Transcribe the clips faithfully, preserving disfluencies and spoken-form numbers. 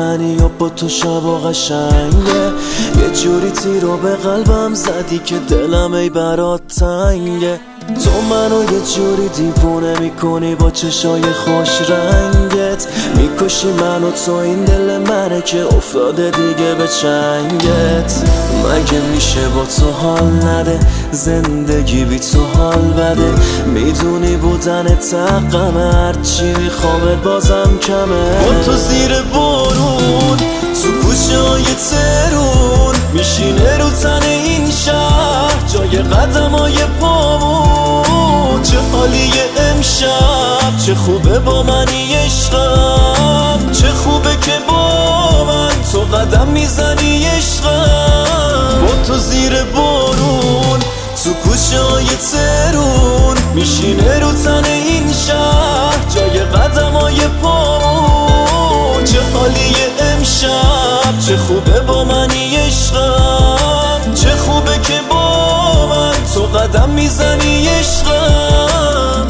منی و با تو شبا قشنگه. یه جوری تیرو به قلبم زدی که دلم ای برات تنگه. تو منو یه جوری دیوونه میکنی با چشای خوش رنگت. میکشی منو تو، این دل منه که افتاده دیگه به چنگت. مگه میشه با تو حال نده، زندگی بی تو حال بده. میدونی بودن تقمه، هرچی میخوامت بازم کمه. با تو زیر بارون تو کوچه های ترون میشینه رو تن این شهر جای قدم های پامون. چه حالیه امشب، چه خوبه با منی عشقم. چه خوبه که با من تو قدم میزنی عشقم. با تو زیر بارون تو کوچه های ترون میشینه رو تن این شهر جای قدم های پامون. چه حالیه امشب، چه خوبه با منی عشقم. چه خوبه که با من تو قدم میزنی عشقم.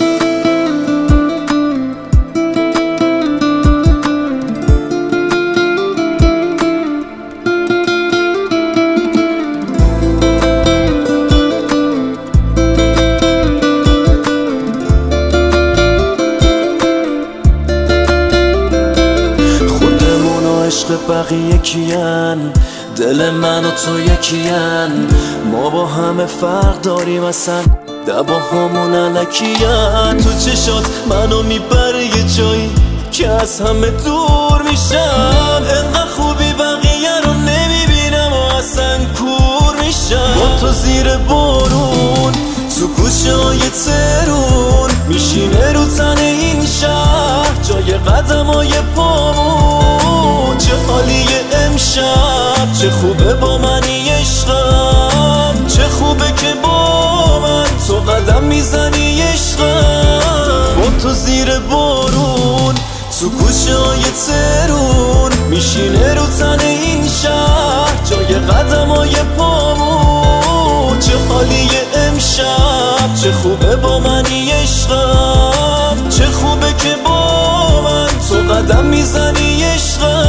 عشق بقیه کیان، دل من و تو یکیان. ما با همه فرق داریم اصلا، دباهامون علکیان. تو چشات منو میبره یه جایی که از همه دور میشم. انقدر خوبی بقیه رو نمیبینم و اصلا کور میشم. با تو زیر بارون تو کوچه های ترون میشینه رو تن این شهر جای قدم های پامون. چه حالیه امشب، چه خوبه با منی عشقم. چه خوبه که با من تو قدم میزنی عشقم. با تو زیر بارون تو کوچه های ترون میشینه رو تن این شهر جای قدم های پامون. چه حالیه امشب، چه خوبه با منی عشقم. چه خوبه که با من تو قدم میزنی عشقم.